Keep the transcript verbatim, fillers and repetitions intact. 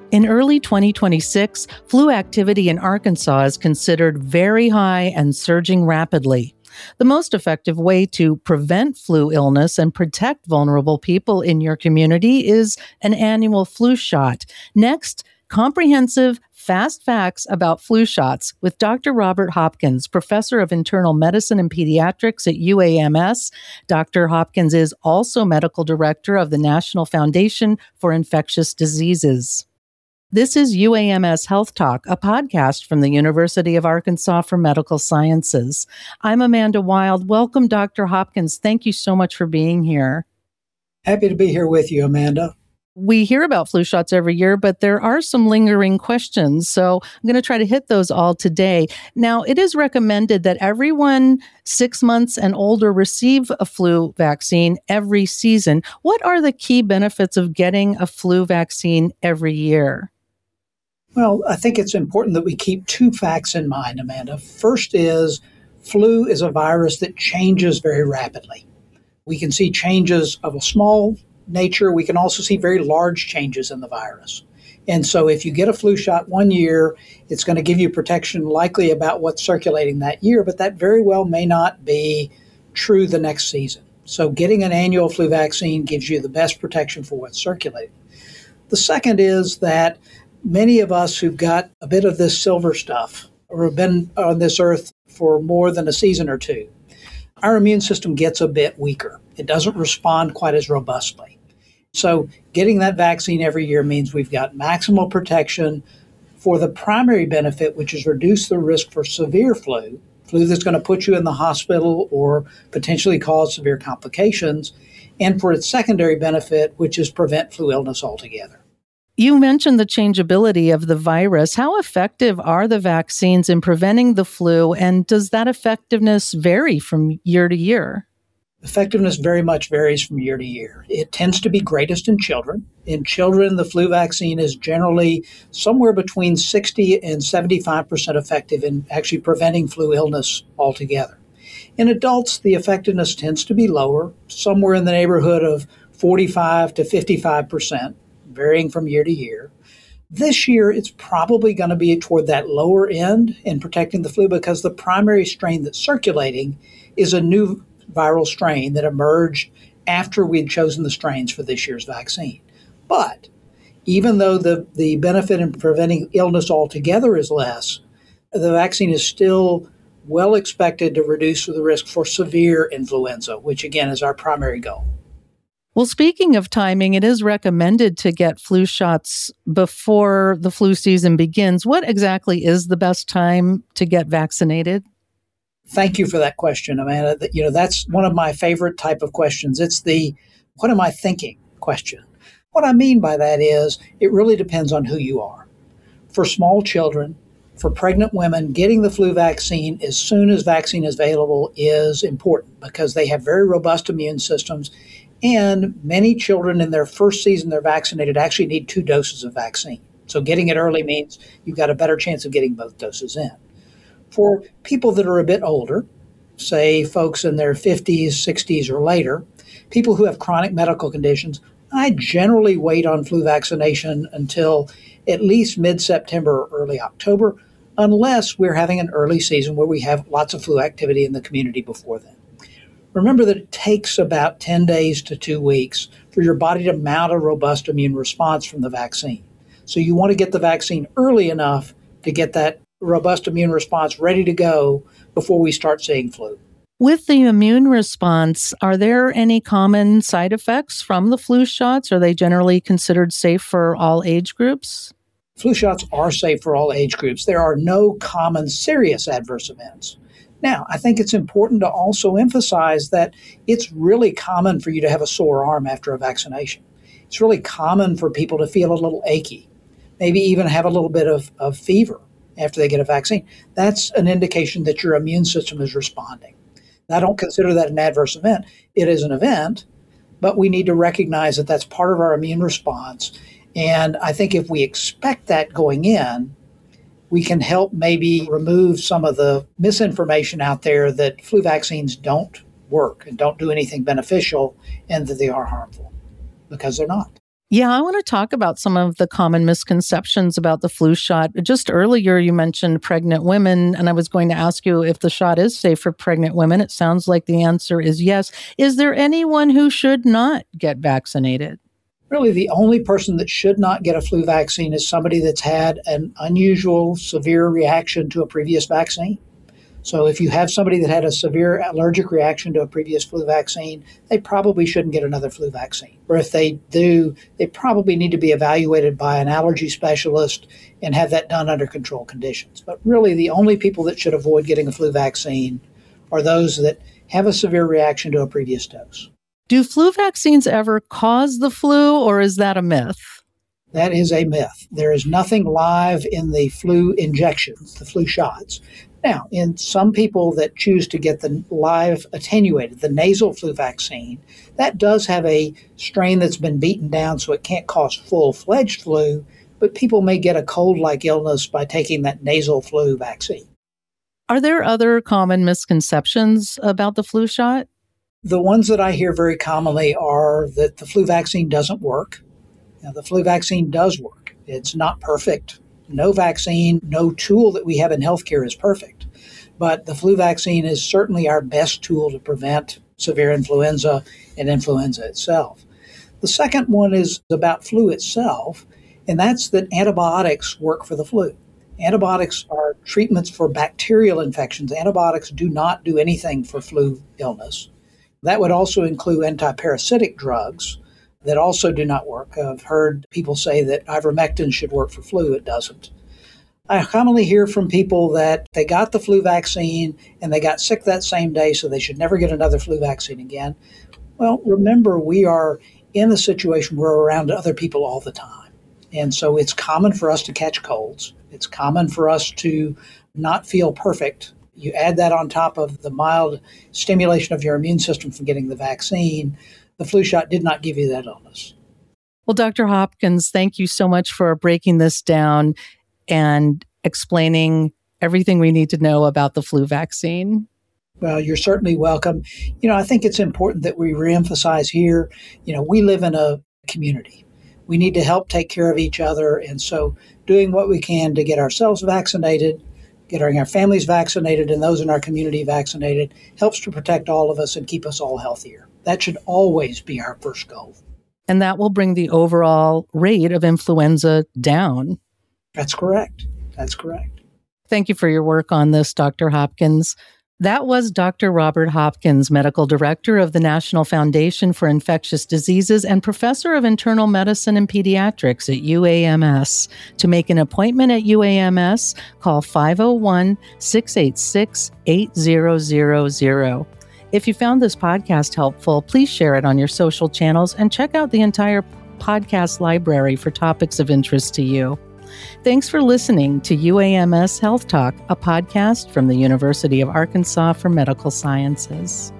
In early twenty twenty-six, flu activity in Arkansas is considered very high and surging rapidly. The most effective way to prevent flu illness and protect vulnerable people in your community is an annual flu shot. Next, comprehensive, fast facts about flu shots with Doctor Robert Hopkins, professor of internal medicine and pediatrics at U A M S. Doctor Hopkins is also medical director of the National Foundation for Infectious Diseases. This is U A M S Health Talk, a podcast from the University of Arkansas for Medical Sciences. I'm Amanda Wild. Welcome, Doctor Hopkins. Thank you so much for being here. Happy to be here with you, Amanda. We hear about flu shots every year, but there are some lingering questions. So I'm going to try to hit those all today. Now, it is recommended that everyone six months and older receive a flu vaccine every season. What are the key benefits of getting a flu vaccine every year? Well, I think it's important that we keep two facts in mind, Amanda. First is flu is a virus that changes very rapidly. We can see changes of a small nature. We can also see very large changes in the virus. And so if you get a flu shot one year, it's going to give you protection likely about what's circulating that year, but that very well may not be true the next season. So getting an annual flu vaccine gives you the best protection for what's circulating. The second is that many of us who've got a bit of this silver stuff or have been on this earth for more than a season or two, our immune system gets a bit weaker. It doesn't respond quite as robustly. So getting that vaccine every year means we've got maximal protection for the primary benefit, which is reduce the risk for severe flu, flu that's going to put you in the hospital or potentially cause severe complications, and for its secondary benefit, which is prevent flu illness altogether. You mentioned the changeability of the virus. How effective are the vaccines in preventing the flu, and does that effectiveness vary from year to year? Effectiveness very much varies from year to year. It tends to be greatest in children. In children, the flu vaccine is generally somewhere between sixty and seventy-five percent effective in actually preventing flu illness altogether. In adults, the effectiveness tends to be lower, somewhere in the neighborhood of forty-five to fifty-five percent. Varying from year to year. This year, it's probably going to be toward that lower end in protecting the flu because the primary strain that's circulating is a new viral strain that emerged after we'd chosen the strains for this year's vaccine. But even though the, the benefit in preventing illness altogether is less, the vaccine is still well expected to reduce the risk for severe influenza, which again is our primary goal. Well, speaking of timing, it is recommended to get flu shots before the flu season begins. What exactly is the best time to get vaccinated? Thank you for that question, Amanda. You know, that's one of my favorite type of questions. It's the, what am I thinking question. What I mean by that is it really depends on who you are. For small children, for pregnant women, getting the flu vaccine as soon as vaccine is available is important because they have very robust immune systems. And many children in their first season they're vaccinated actually need two doses of vaccine. So getting it early means you've got a better chance of getting both doses in. For people that are a bit older, say folks in their fifties, sixties, or later, people who have chronic medical conditions, I generally wait on flu vaccination until at least mid-September or early October, unless we're having an early season where we have lots of flu activity in the community before then. Remember that it takes about ten days to two weeks for your body to mount a robust immune response from the vaccine. So you want to get the vaccine early enough to get that robust immune response ready to go before we start seeing flu. With the immune response, are there any common side effects from the flu shots? Are they generally considered safe for all age groups? Flu shots are safe for all age groups. There are no common serious adverse events. Now, I think it's important to also emphasize that it's really common for you to have a sore arm after a vaccination. It's really common for people to feel a little achy, maybe even have a little bit of, of fever after they get a vaccine. That's an indication that your immune system is responding. I don't consider that an adverse event. It is an event, but we need to recognize that that's part of our immune response. And I think if we expect that going in, we can help maybe remove some of the misinformation out there that flu vaccines don't work and don't do anything beneficial and that they are harmful, because they're not. Yeah, I want to talk about some of the common misconceptions about the flu shot. Just earlier, you mentioned pregnant women, and I was going to ask you if the shot is safe for pregnant women. It sounds like the answer is yes. Is there anyone who should not get vaccinated? Really, the only person that should not get a flu vaccine is somebody that's had an unusual, severe reaction to a previous vaccine. So if you have somebody that had a severe allergic reaction to a previous flu vaccine, they probably shouldn't get another flu vaccine. Or if they do, they probably need to be evaluated by an allergy specialist and have that done under controlled conditions. But really, the only people that should avoid getting a flu vaccine are those that have a severe reaction to a previous dose. Do flu vaccines ever cause the flu, or is that a myth? That is a myth. There is nothing live in the flu injections, the flu shots. Now, in some people that choose to get the live attenuated, the nasal flu vaccine, that does have a strain that's been beaten down so it can't cause full-fledged flu, but people may get a cold-like illness by taking that nasal flu vaccine. Are there other common misconceptions about the flu shot? The ones that I hear very commonly are that the flu vaccine doesn't work. Now, the flu vaccine does work. It's not perfect. No vaccine, no tool that we have in healthcare is perfect. But the flu vaccine is certainly our best tool to prevent severe influenza and influenza itself. The second one is about flu itself, and that's that antibiotics work for the flu. Antibiotics are treatments for bacterial infections. Antibiotics do not do anything for flu illness. That would also include antiparasitic drugs that also do not work. I've heard people say that ivermectin should work for flu. It doesn't. I commonly hear from people that they got the flu vaccine and they got sick that same day, so they should never get another flu vaccine again. Well, remember, we are in a situation where we're around other people all the time. And so it's common for us to catch colds. It's common for us to not feel perfect. You add that on top of the mild stimulation of your immune system from getting the vaccine. The flu shot did not give you that illness. Well, Doctor Hopkins, thank you so much for breaking this down and explaining everything we need to know about the flu vaccine. Well, you're certainly welcome. You know, I think it's important that we reemphasize here, you know, we live in a community. We need to help take care of each other. And so doing what we can to get ourselves vaccinated, getting our families vaccinated, and those in our community vaccinated helps to protect all of us and keep us all healthier. That should always be our first goal. And that will bring the overall rate of influenza down. That's correct. That's correct. Thank you for your work on this, Doctor Hopkins. That was Doctor Robert Hopkins, Medical Director of the National Foundation for Infectious Diseases and Professor of Internal Medicine and Pediatrics at U A M S. To make an appointment at U A M S, call five oh one, six eight six, eight zero zero zero. If you found this podcast helpful, please share it on your social channels and check out the entire podcast library for topics of interest to you. Thanks for listening to U A M S Health Talk, a podcast from the University of Arkansas for Medical Sciences.